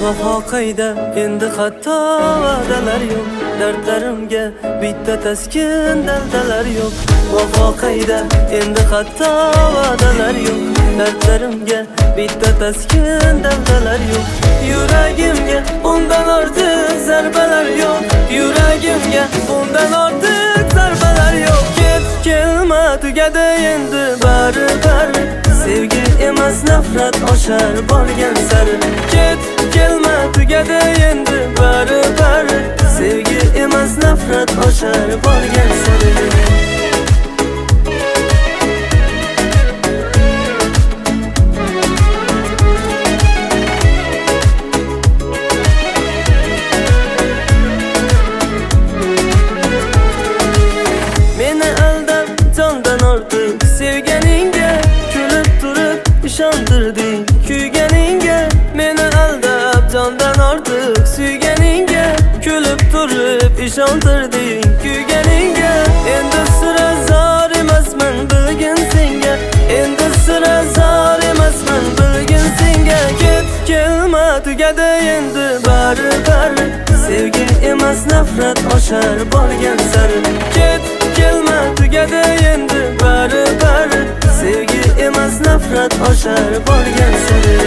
Vafo qayda endi hatto va'dalar yo'q, dardlarimga bitta taskin daldalar yo'q. Vafo qayda endi hatto va'dalar yo'q, dardlarimga bitta taskin daldalar yo'q. Yuragimga bundan ortiq zarbalar yo'q, yuragimga bundan ortiq zarbalar yo'q. Kelma tugadi endi bari sevgi emas nafrat oshar borgan sari. Kelma tugadi endi bari sevgi emas nafrat oshar borgan sari. Sevganingga kulib turib ishontirding, kuyganingga meni aldab jondan ortiq. Suyganingga kulib turib ishontirding, kuyganingga endi sira zor emasman bilgin senga, endi sira zor emasman bilgin senga. Kelma tugadi endi bari sevgi emas nafrat oshar borgan sari. Kelma tugadi endi bari sevgi emas nafrat oshar borgan sari.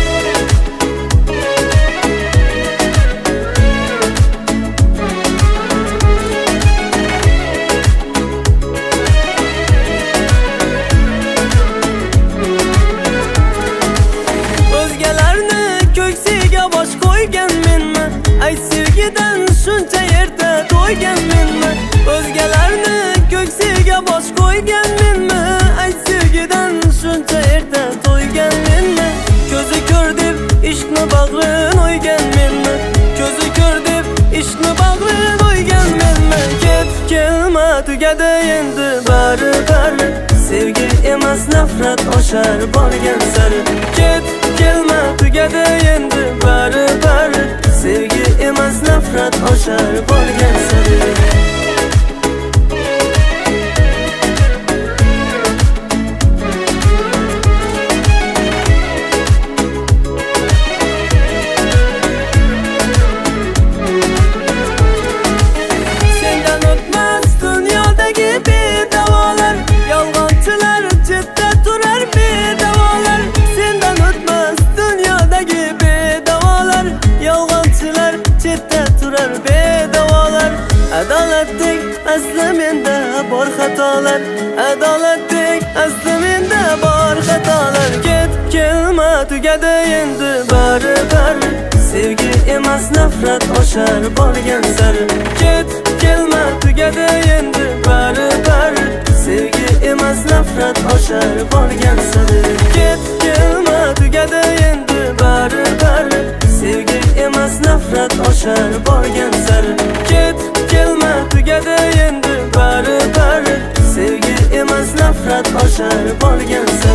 O'zgalarni ko'ksiga bosh qo'ygan menmi? Ay sevgidan shuncha yerda to'ygan menmi? O'zgalarni ko'ksiga bosh qo'ygan menmi? Ay sevgidan shuncha yerda to'ygan menmi? Ko'zi ko'r deb ishqni bag'rin o'ygan menmi? Ko'zi ko'r deb ishqni bag'rin o'ygan menmi? Kelma tugadi endi bari sevgi emas nafrat oshar borgan sari. Kelma tugadi endi bari sevgi emas nafrat oshar borgan sari. Adolatdek asli menda bor xatolar, adolatdek asli menda bor xatolar. Kelma tugadi endi bari sevgi emas nafrat oshar borgan sari. Kelma tugadi endi bari sevgi emas nafrat oshar borgan sari. Kelma tugadi endi bari sevgi emas nafrat oshar borgan sari. Kelma tugadi endi bari sevgi emas nafrat oshar borgan sari.